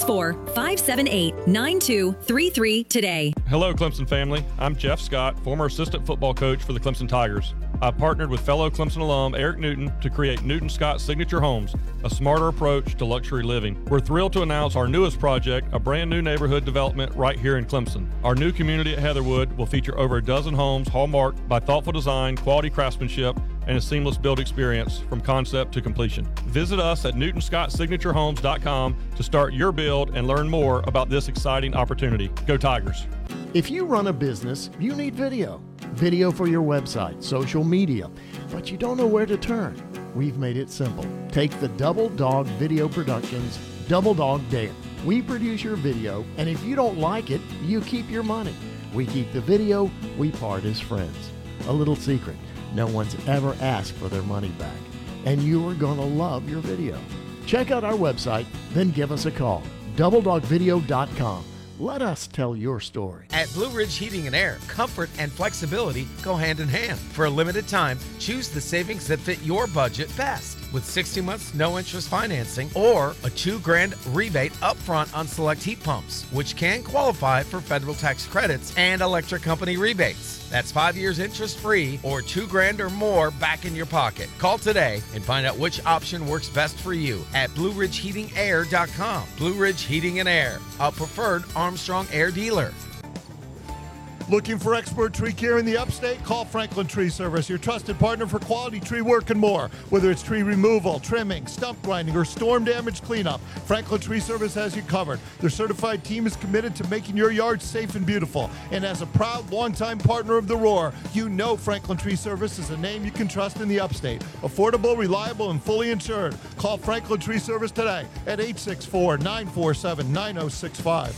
864-578-9233 today. Hello, Clemson family. I'm Jeff Scott, former assistant football coach for the Clemson Tigers. I partnered with fellow Clemson alum Eric Newton to create Newton Scott Signature Homes, a smarter approach to luxury living. We're thrilled to announce our newest project, a brand new neighborhood development right here in Clemson. Our new community at Heatherwood will feature over a dozen homes hallmarked by thoughtful design, quality craftsmanship, and a seamless build experience from concept to completion. Visit us at NewtonScottSignatureHomes.com to start your build and learn more about this exciting opportunity. Go Tigers! If you run a business, you need video. Video for your website, social media, but you don't know where to turn. We've made it simple. Take the Double Dog Video Productions Double Dog Daily. We produce your video, and if you don't like it, you keep your money. We keep the video, we part as friends. A little secret, no one's ever asked for their money back, and you are going to love your video. Check out our website, then give us a call. DoubleDogVideo.com. Let us tell your story. At Blue Ridge Heating and Air, comfort and flexibility go hand in hand. For a limited time, choose the savings that fit your budget best. With 60 months, no interest financing, or a $2,000 rebate upfront on select heat pumps, which can qualify for federal tax credits and electric company rebates. That's 5 years interest-free or $2,000 or more back in your pocket. Call today and find out which option works best for you at BlueRidgeHeatingAir.com. Blue Ridge Heating and Air, a preferred Armstrong Air dealer. Looking for expert tree care in the upstate? Call Franklin Tree Service, your trusted partner for quality tree work and more. Whether it's tree removal, trimming, stump grinding, or storm damage cleanup, Franklin Tree Service has you covered. Their certified team is committed to making your yard safe and beautiful. And as a proud, longtime partner of The Roar, you know Franklin Tree Service is a name you can trust in the upstate. Affordable, reliable, and fully insured. Call Franklin Tree Service today at 864-947-9065.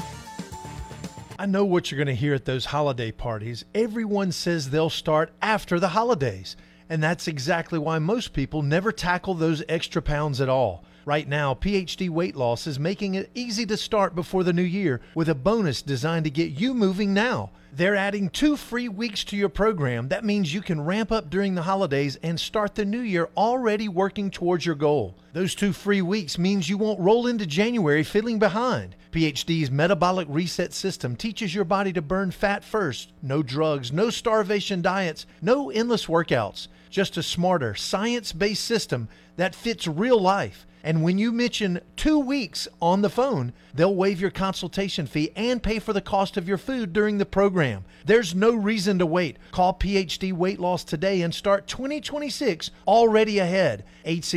I know what you're going to hear at those holiday parties. Everyone says they'll start after the holidays. And that's exactly why most people never tackle those extra pounds at all. Right now, PhD Weight Loss is making it easy to start before the new year with a bonus designed to get you moving now. They're adding 2 free weeks to your program. That means you can ramp up during the holidays and start the new year already working towards your goal. Those 2 free weeks means you won't roll into January feeling behind. PhD's metabolic reset system teaches your body to burn fat first. No drugs, no starvation diets, no endless workouts. Just a smarter, science-based system that fits real life. And when you mention 2 weeks on the phone, they'll waive your consultation fee and pay for the cost of your food during the program. There's no reason to wait. Call PhD Weight Loss today and start 2026 already ahead.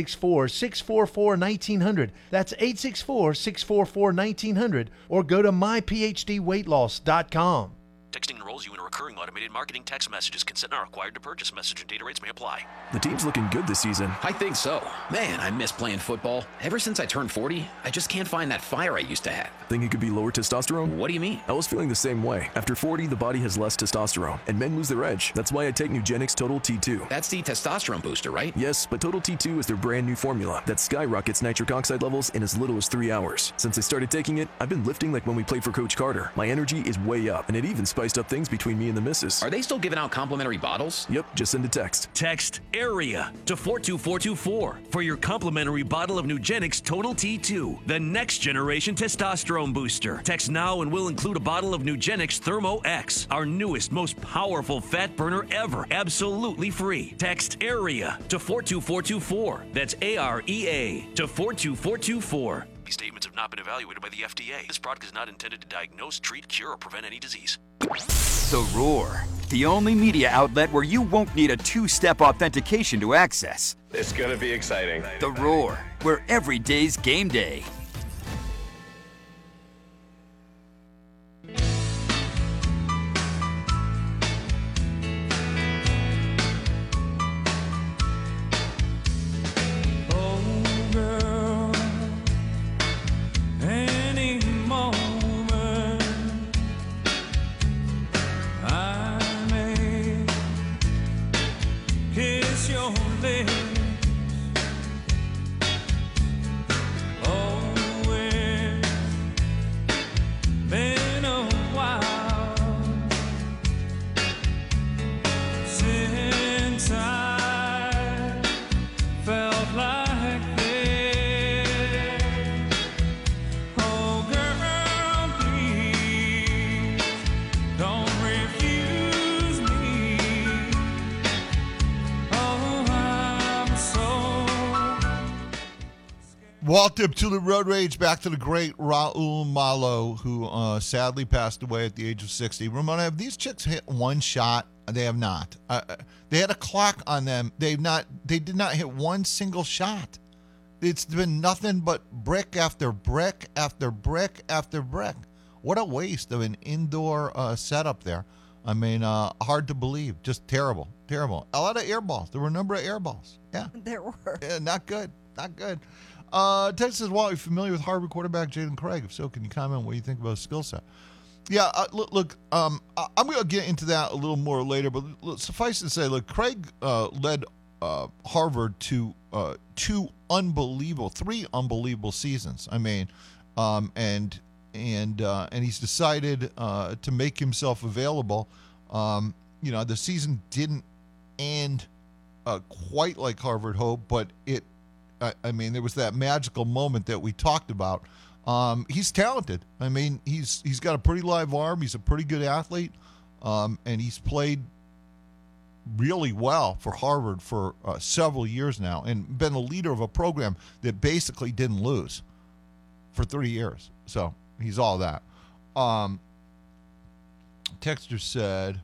864-644-1900. That's 864-644-1900. Or go to myphdweightloss.com. Texting enrolls you in a recurring automated marketing text messages. Consent not required to purchase. Message and data rates may apply. The team's looking good this season. I think so. Man, I miss playing football. Ever since I turned 40, I just can't find that fire I used to have. Think it could be lower testosterone? What do you mean? I was feeling the same way. After 40, the body has less testosterone, and men lose their edge. That's why I take Nugenix Total T2. That's the testosterone booster, right? Yes, but Total T2 is their brand new formula that skyrockets nitric oxide levels in as little as 3 hours. Since I started taking it, I've been lifting like when we played for Coach Carter. My energy is way up, and it even spiced up things between me and the missus. Are they still giving out complimentary bottles? Yep, just send a text. Text AREA to 42424 for your complimentary bottle of Nugenix Total T2, the next generation testosterone booster. Text now and we'll include a bottle of Nugenix Thermo X, our newest, most powerful fat burner ever, absolutely free. Text AREA to 42424. That's AREA to 42424. These statements have not been evaluated by the FDA. This product is not intended to diagnose, treat, cure, or prevent any disease. The Roar, the only media outlet where you won't need a 2-step authentication to access. It's gonna be exciting. The Roar, where every day's game day. Walked up to the road rage, back to the great Raul Malo, who sadly passed away at the age of 60. Ramona, have these chicks hit one shot? They have not. They had a clock on them. They did not hit one single shot. It's been nothing but brick after brick after brick after brick. What a waste of an indoor setup there. I mean, hard to believe. Just terrible, terrible. A lot of air balls. There were a number of air balls. Yeah. There were. Yeah, not good. Not good. Texas says, well, are you familiar with Harvard quarterback Jalen Craig? If so, can you comment on what you think about his skill set? Yeah, look, I'm going to get into that a little more later, but suffice to say, look, Craig led Harvard to three unbelievable seasons. I mean, and he's decided to make himself available. The season didn't end quite like Harvard hoped, but there was that magical moment that we talked about. He's talented. I mean, he's got a pretty live arm. He's a pretty good athlete, and he's played really well for Harvard for several years now and been a leader of a program that basically didn't lose for 3 years. So he's all that. Texter said,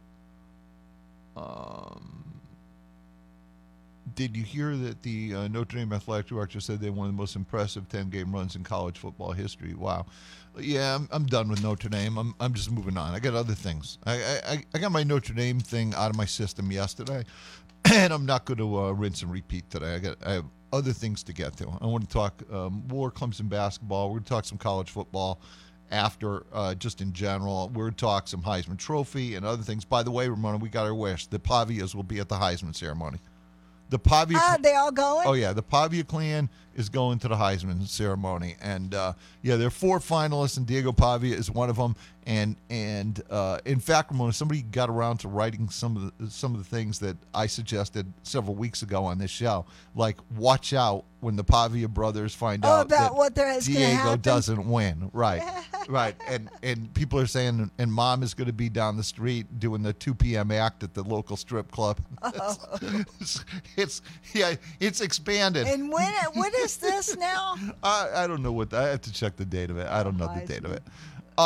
did you hear that the Notre Dame athletic director said they had one of the most impressive 10-game runs in college football history? Wow. Yeah, I'm done with Notre Dame. I'm just moving on. I got other things. I got my Notre Dame thing out of my system yesterday, and I'm not going to rinse and repeat today. I have other things to get to. I want to talk more Clemson basketball. We're going to talk some college football after, just in general. We're going to talk some Heisman Trophy and other things. By the way, Ramona, we got our wish. The Pavias will be at the Heisman ceremony. The Pavia. They all going? Oh, yeah. The Pavia clan is going to the Heisman ceremony. And, there are 4 finalists, and Diego Pavia is one of them. And in fact, Ramona, somebody got around to writing some of the things that I suggested several weeks ago on this show. Like, watch out when the Pavia brothers find out that what is Diego doesn't win. Right. Right. And people are saying, and Mom is going to be down the street doing the 2 p.m. act at the local strip club. It's expanded. And when is this now? I don't know I have to check the date of it. I don't know the date of it.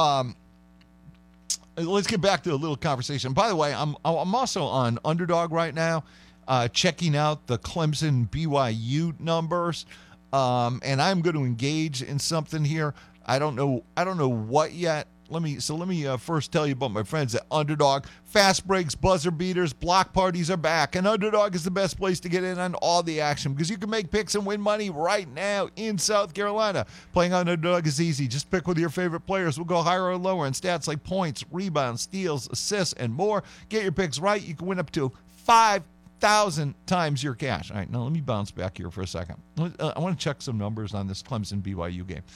Let's get back to a little conversation. By the way, I'm also on Underdog right now, checking out the Clemson BYU numbers, and I'm going to engage in something here. I don't know what yet. Let me first tell you about my friends at Underdog. Fast breaks, buzzer beaters, block parties are back, and Underdog is the best place to get in on all the action because you can make picks and win money right now in South Carolina. Playing on Underdog is easy. Just pick with your favorite players. We'll go higher or lower in stats like points, rebounds, steals, assists, and more. Get your picks right. You can win up to 5,000 times your cash. All right, now let me bounce back here for a second. I want to check some numbers on this Clemson BYU game.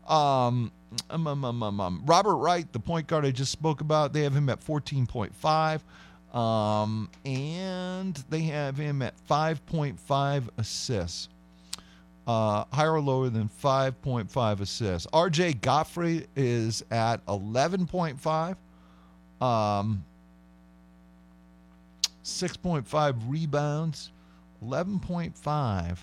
Robert Wright, the point guard I just spoke about, they have him at 14.5, and they have him at 5.5 assists. Higher or lower than 5.5 assists. RJ Godfrey is at 11.5. 6.5 rebounds, 11.5.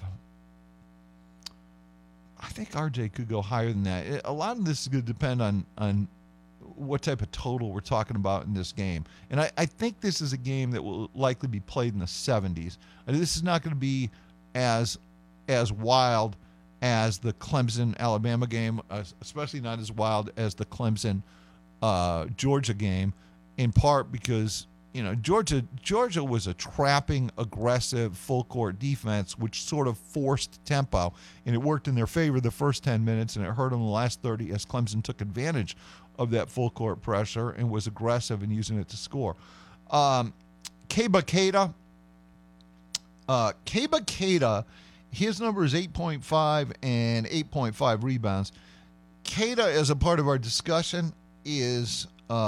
I think RJ could go higher than that. A lot of this is going to depend on what type of total we're talking about in this game. And I think this is a game that will likely be played in the 70s. This is not going to be as wild as the Clemson-Alabama game, especially not as wild as the Clemson-Georgia game, in part because Georgia was a trapping, aggressive, full-court defense, which sort of forced tempo, and it worked in their favor the first 10 minutes, and it hurt them the last 30 as Clemson took advantage of that full-court pressure and was aggressive in using it to score. Keba Keita, his number is 8.5 and 8.5 rebounds. Keita, as a part of our discussion, is...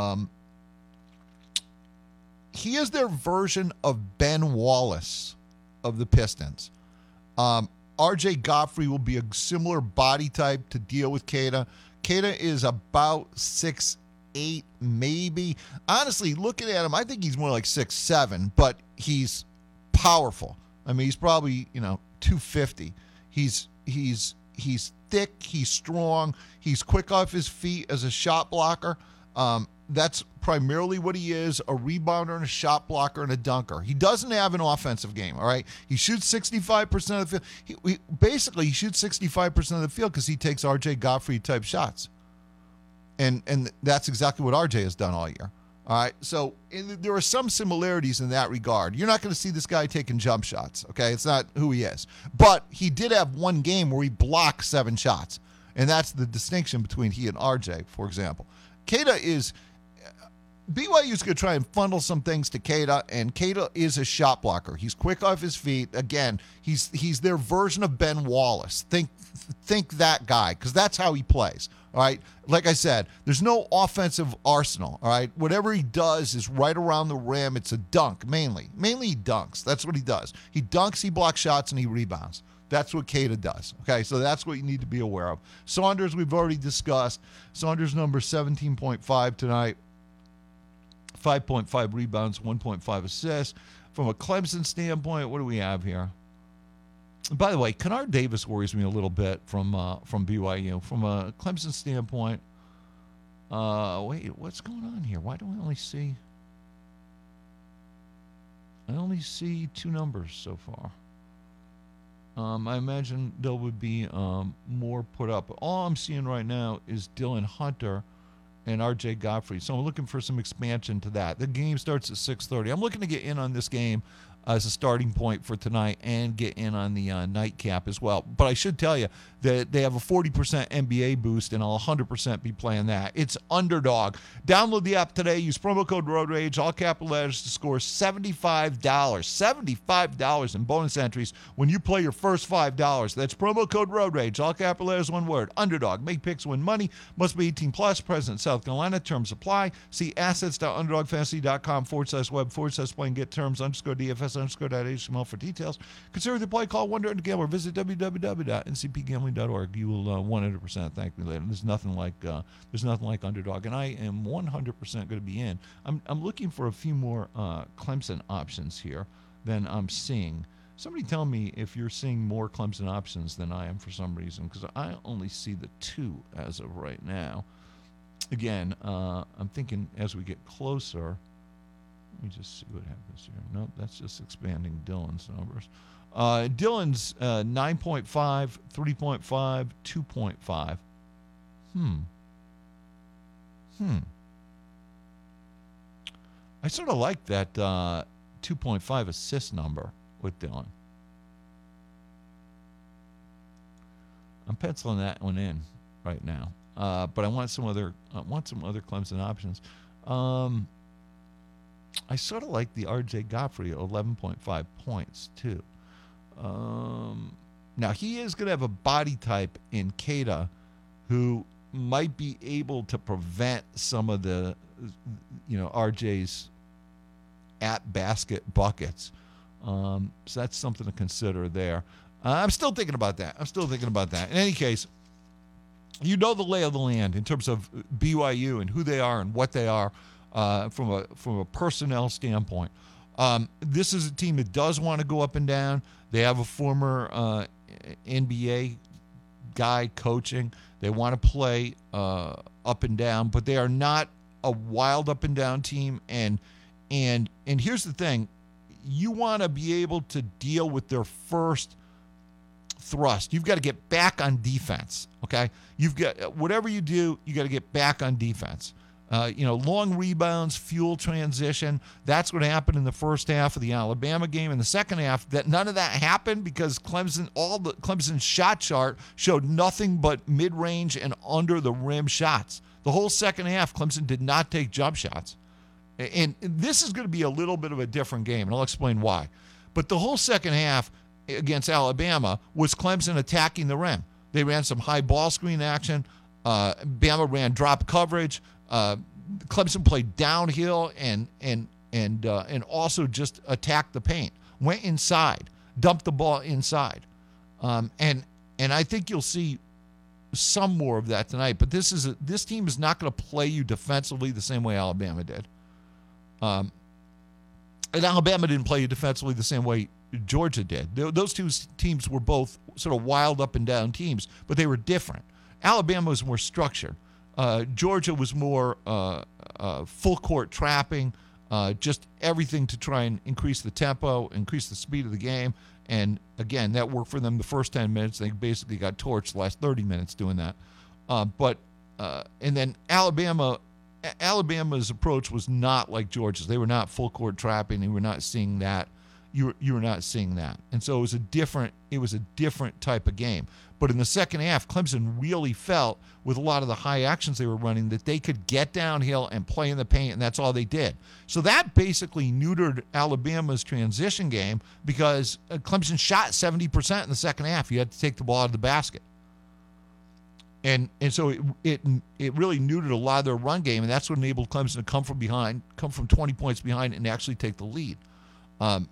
he is their version of Ben Wallace of the Pistons. RJ Godfrey will be a similar body type to deal with Keita. Keita is about 6'8", maybe. Honestly, looking at him, I think he's more like 6'7", but he's powerful. I mean, he's probably 250. He's thick. He's strong. He's quick off his feet as a shot blocker. That's primarily what he is, a rebounder and a shot blocker and a dunker. He doesn't have an offensive game, all right? He shoots 65% of the field. He shoots 65% of the field because he takes R.J. Godfrey-type shots. And that's exactly what R.J. has done all year, all right? So there are some similarities in that regard. You're not going to see this guy taking jump shots, okay? It's not who he is. But he did have one game where he blocked 7 shots, and that's the distinction between he and R.J., for example. Keita is... BYU is going to try and funnel some things to Keita, and Keita is a shot blocker. He's quick off his feet. Again, he's their version of Ben Wallace. Think that guy, because that's how he plays. All right, like I said, there's no offensive arsenal. All right, whatever he does is right around the rim. It's a dunk mainly. Mainly he dunks. That's what he does. He dunks, he blocks shots, and he rebounds. That's what Keita does. Okay, so that's what you need to be aware of. Saunders, we've already discussed. Saunders number 17.5 tonight. 5.5 rebounds, 1.5 assists. From a Clemson standpoint, what do we have here? By the way, Kennard Davis worries me a little bit from BYU. From a Clemson standpoint, Wait, what's going on here? Why do I only see... I only see 2 numbers so far. I imagine there would be more put up. All I'm seeing right now is Dylan Hunter and RJ Godfrey. So I'm looking for some expansion to that. The game starts at 6:30. I'm looking to get in on this game as a starting point for tonight and get in on the nightcap as well. But I should tell you that they have a 40% NBA boost, and I'll 100% be playing that. It's Underdog. Download the app today. Use promo code Road Rage, all capital letters, to score $75 in bonus entries when you play your first $5. That's promo code Road Rage, all capital letters, one word. Underdog. Make picks, win money. Must be 18 plus. Present in South Carolina. Terms apply. See assets.underdogfantasy.com/web/play and get terms _DFS_.html for details. Consider the play. Call 1-800-GAMBLER. Visit www.ncpgambling.org. You will 100% thank me later. There's nothing like Underdog, and I am 100% going to be in. I'm looking for a few more Clemson options here than I'm seeing. Somebody tell me if you're seeing more Clemson options than I am for some reason, because I only see the 2 as of right now. Again, I'm thinking as we get closer. Let me just see what happens here. Nope, that's just expanding Dylan's numbers. Dylan's 9.5, 3.5, 2.5. I sort of like that 2.5 assist number with Dylan. I'm penciling that one in right now. But I want some other Clemson options. I sort of like the RJ Godfrey 11.5 points too. Now he is going to have a body type in Keita who might be able to prevent some of the, RJ's at basket buckets. So that's something to consider there. I'm still thinking about that. In any case, you know the lay of the land in terms of BYU and who they are and what they are from a personnel standpoint. This is a team that does want to go up and down. They have a former NBA guy coaching. They want to play up and down, but they are not a wild up and down team. And here's the thing: you want to be able to deal with their first thrust. You've got to get back on defense. Okay, you've got whatever you do, you got to get back on defense. Long rebounds, fuel transition. That's what happened in the first half of the Alabama game. In the second half, that none of that happened because Clemson's shot chart showed nothing but mid-range and under the rim shots. The whole second half, Clemson did not take jump shots. And this is going to be a little bit of a different game, and I'll explain why. But the whole second half against Alabama was Clemson attacking the rim. They ran some high ball screen action. Bama ran drop coverage. Clemson played downhill and also just attacked the paint. Went inside, dumped the ball inside, and I think you'll see some more of that tonight. But this team is not going to play you defensively the same way Alabama did. And Alabama didn't play you defensively the same way Georgia did. Those two teams were both sort of wild up and down teams, but they were different. Alabama was more structured. Georgia was more full court trapping, just everything to try and increase the tempo, increase the speed of the game. And again, that worked for them the first 10 minutes. They basically got torched the last 30 minutes doing that. And then Alabama's approach was not like Georgia's. They were not full court trapping. They were not seeing that. You were not seeing that. And so it was a different type of game. But in the second half, Clemson really felt with a lot of the high actions they were running that they could get downhill and play in the paint, and that's all they did. So that basically neutered Alabama's transition game because Clemson shot 70% in the second half. You had to take the ball out of the basket. And so it really neutered a lot of their run game, and that's what enabled Clemson to come from 20 points behind and actually take the lead. And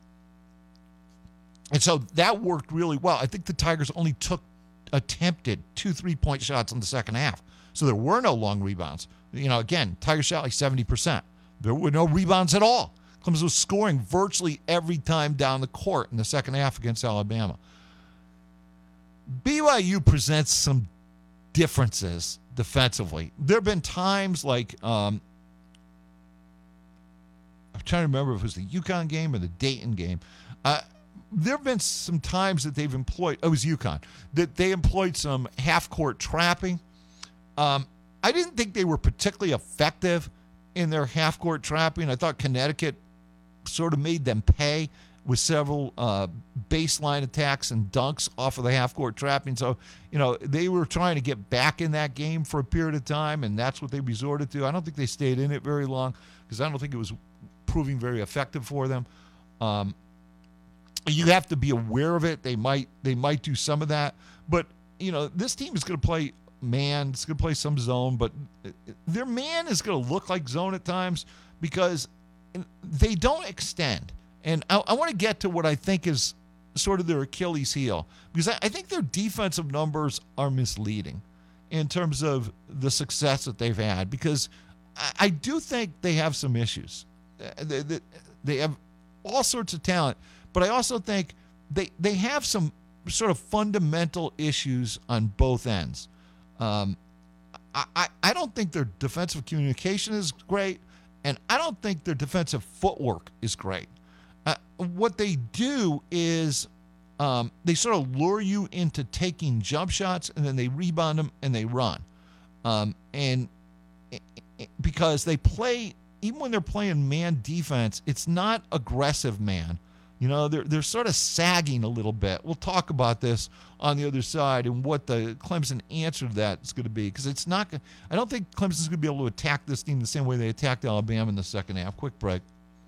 so that worked really well. I think the Tigers only attempted 2 3-point shots in the second half. So there were no long rebounds. Again, Tigers shot like 70%. There were no rebounds at all. Clemson was scoring virtually every time down the court in the second half against Alabama. BYU presents some differences defensively. There have been times like I'm trying to remember if it was the UConn game or the Dayton game. There have been some times that they've employed, it was UConn, that they employed some half-court trapping. I didn't think they were particularly effective in their half-court trapping. I thought Connecticut sort of made them pay with several baseline attacks and dunks off of the half-court trapping. So, they were trying to get back in that game for a period of time, and that's what they resorted to. I don't think they stayed in it very long because I don't think it was proving very effective for them. You have to be aware of it. They might do some of that. But, this team is going to play man. It's going to play some zone. But their man is going to look like zone at times because they don't extend. And I want to get to what I think is sort of their Achilles heel. Because I think their defensive numbers are misleading in terms of the success that they've had. Because I do think they have some issues. They have all sorts of talent. But I also think they have some sort of fundamental issues on both ends. I don't think their defensive communication is great, and I don't think their defensive footwork is great. What they do is they sort of lure you into taking jump shots, and then they rebound them and they run. And because they play, even when they're playing man defense, it's not aggressive man. They're sort of sagging a little bit. We'll talk about this on the other side and what the Clemson answer to that is going to be. Because it's not. I don't think Clemson's going to be able to attack this team the same way they attacked Alabama in the second half. Quick break.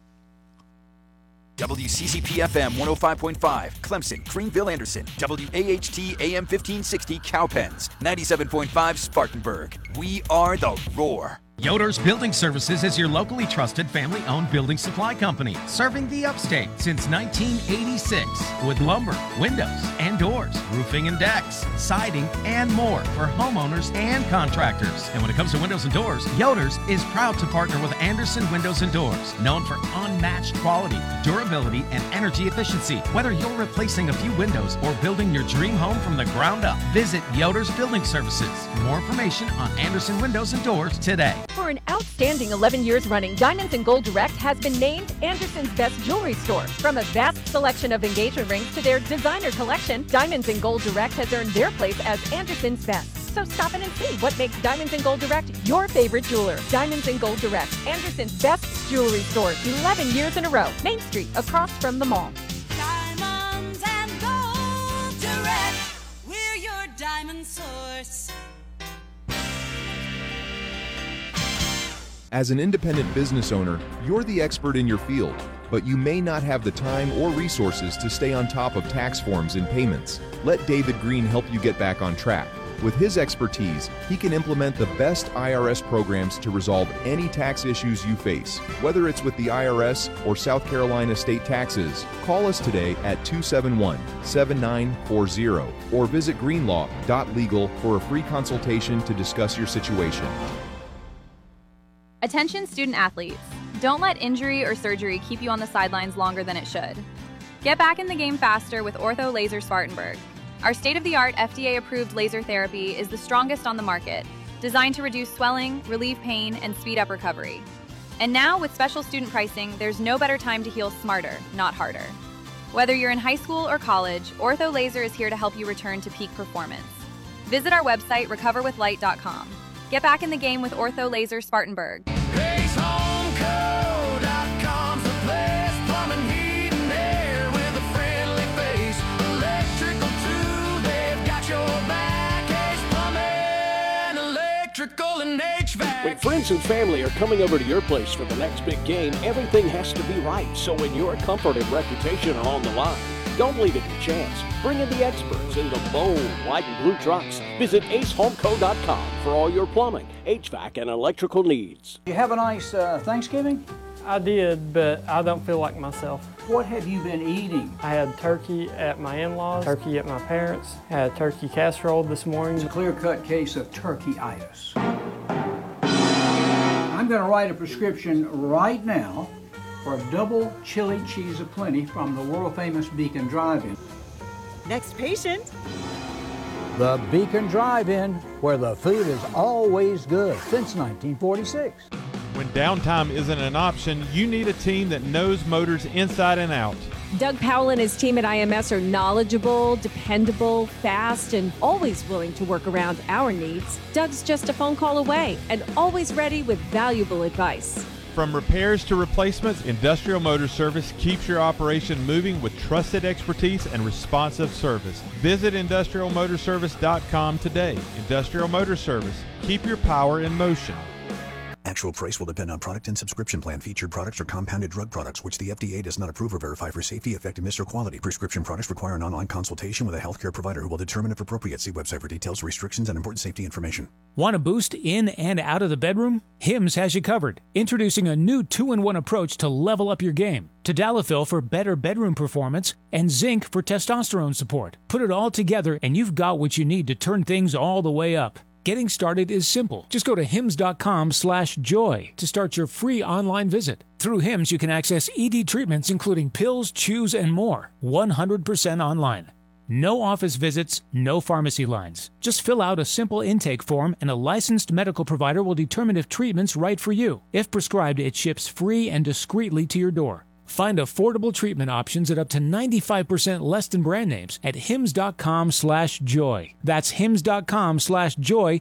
WCCP-FM 105.5, Clemson, Greenville, Anderson. WAHT AM 1560, Cowpens. 97.5, Spartanburg. We are the Roar. Yoder's Building Services is your locally trusted family-owned building supply company, serving the upstate since 1986 with lumber, windows and doors, roofing and decks, siding, and more for homeowners and contractors. And when it comes to windows and doors, Yoder's is proud to partner with Anderson Windows and Doors, known for unmatched quality, durability, and energy efficiency. Whether you're replacing a few windows or building your dream home from the ground up, visit Yoder's Building Services. More information on Anderson Windows and Doors today. For an outstanding 11 years running, Diamonds and Gold Direct has been named Anderson's best jewelry store. From a vast selection of engagement rings to their designer collection, Diamonds and Gold Direct has earned their place as Anderson's best. So stop in and see what makes Diamonds and Gold Direct your favorite jeweler. Diamonds and Gold Direct, Anderson's best jewelry store, 11 years in a row. Main Street, across from the mall. Diamonds and Gold Direct, we're your diamond source. As an independent business owner, you're the expert in your field, but you may not have the time or resources to stay on top of tax forms and payments. Let David Green help you get back on track. With his expertise, he can implement the best IRS programs to resolve any tax issues you face, whether it's with the IRS or South Carolina state taxes. Call us today at 271-7940 or visit greenlaw.legal for a free consultation to discuss your situation. Attention student athletes. Don't let injury or surgery keep you on the sidelines longer than it should. Get back in the game faster with Ortho Laser Spartanburg. Our state-of-the-art FDA-approved laser therapy is the strongest on the market, designed to reduce swelling, relieve pain, and speed up recovery. And now, with special student pricing, there's no better time to heal smarter, not harder. Whether you're in high school or college, Ortho Laser is here to help you return to peak performance. Visit our website, recoverwithlight.com. Get back in the game with Ortho Laser Spartanburg. AceHomeCo.com's the place. Plumbing, heat, and air with a friendly face. Electrical too, they've got your back. Ace Plumbing, electrical, and HVAC. When friends and family are coming over to your place for the next big game, everything has to be right. So when your comfort and reputation are on the line, don't leave it to chance. Bring in the experts in the bold white and blue trucks. Visit AceHomeCo.com for all your plumbing, HVAC, and electrical needs. You have a nice Thanksgiving? I did, but I don't feel like myself. What have you been eating? I had turkey at my in-laws, turkey at my parents', had turkey casserole this morning. It's a clear-cut case of turkey-itis. I'm going to write a prescription right now for a double chili cheese aplenty from the world-famous Beacon Drive-In. Next patient. The Beacon Drive-In, where the food is always good since 1946. When downtime isn't an option, you need a team that knows motors inside and out. Doug Powell and his team at IMS are knowledgeable, dependable, fast, and always willing to work around our needs. Doug's just a phone call away and always ready with valuable advice. From repairs to replacements, Industrial Motor Service keeps your operation moving with trusted expertise and responsive service. Visit IndustrialMotorService.com today. Industrial Motor Service. Keep your power in motion. Actual price will depend on product and subscription plan. Featured products are compounded drug products, which the FDA does not approve or verify for safety, effectiveness, or quality. Prescription products require an online consultation with a healthcare provider who will determine if appropriate. See website for details, restrictions, and important safety information. Want a boost in and out of the bedroom? Hims has you covered. Introducing a new 2-in-1 approach to level up your game. Tadalafil for better bedroom performance and zinc for testosterone support. Put it all together and you've got what you need to turn things all the way up. Getting started is simple. Just go to hims.com/joy to start your free online visit. Through Hims, you can access ED treatments including pills, chews, and more. 100% online. No office visits, no pharmacy lines. Just fill out a simple intake form and a licensed medical provider will determine if treatment's right for you. If prescribed, it ships free and discreetly to your door. Find affordable treatment options at up to 95% less than brand names at hims.com/joy. That's hims.com/joy,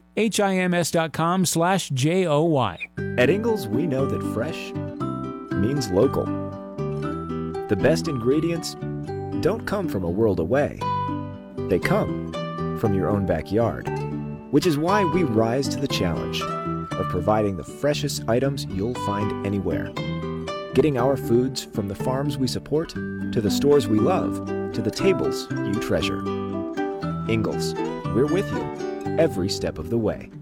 HIMS.com/JOY. At Ingles, we know that fresh means local. The best ingredients don't come from a world away. They come from your own backyard, which is why we rise to the challenge of providing the freshest items you'll find anywhere. Getting our foods from the farms we support, to the stores we love, to the tables you treasure. Ingles, we're with you every step of the way.